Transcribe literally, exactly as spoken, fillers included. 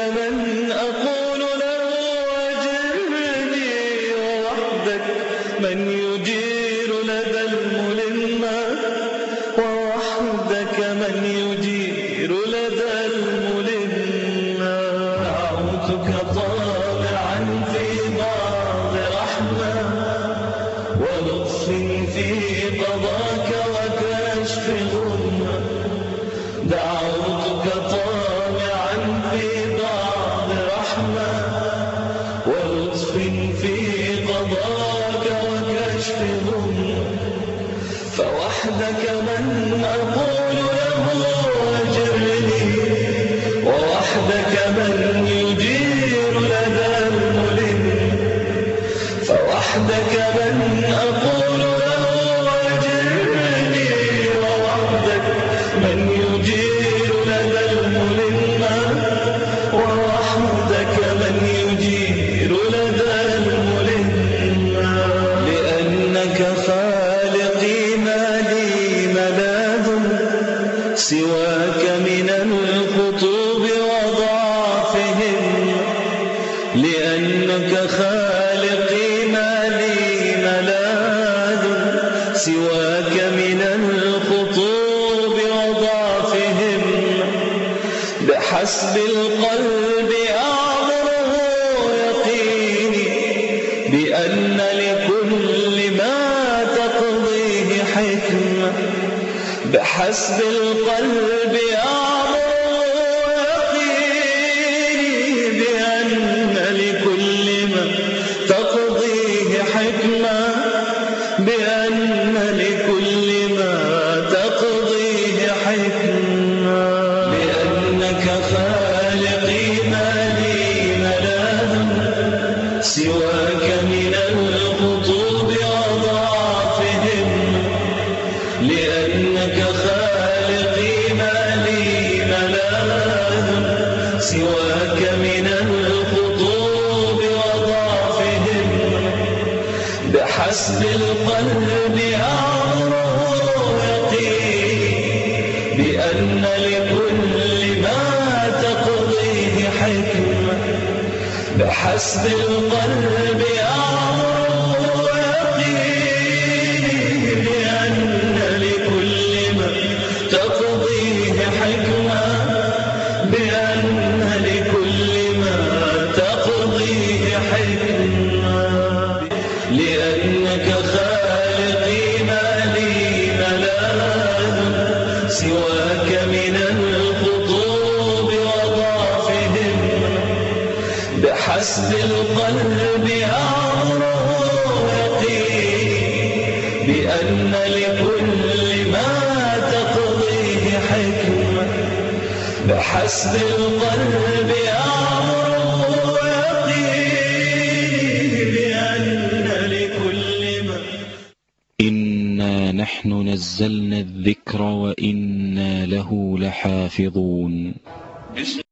من أقول له أجرني ووحدك من يجير لدى الملمة ووحدك من يجير لدى الملمة دعوتك طالعا في بعض رحمة ولطف في قضاك وكشف غمة دعوتك طالعا في بعض رحمة ولطف في قضاك وكشف غمة فوحدك من أقول له أجرني ووحدك من يجير لدى الملم فوحدك من أقول له أجرني ووحدك من يجير لدى الملم ووحدك من يجير لدى الملم لأنك خالقي ما لي ملاذ سواك من الخطوب وضعفهم لأنك خالقي ما لي ملاذ سواك من الخطوب وضعفهم بحسب القلب أعذره يقيني بأن لكل ما تقضيه حكمة بحسب القلب أعذره يقيني بأن لكل ما تقضيه حكمة بأن لكل ما تقضيه حكمة لأنك خالقي ما لي ملاذ سواك من الخطوب وضعفهم لأنك خالقي ما لي ملاذ سواك من الخطوب وضعفهم بحسب القلب أعذره يقيني بأن لكل ما تقضيه حكمة بحسب القلب أعذره يقيني بأن لكل ما تقضيه حكمة بأن لكل ما تقضيه حكمة لأنك خالقي ما لي ملاذ سواك من الخطوب وضعفهم بحسب القلب أعذره يقيني بأن لكل ما تقضيه حكمة بحسب القلب أعذره يقيني بأن لكل ما إنا نحن نزلنا الذكر وإنا له لحافظون.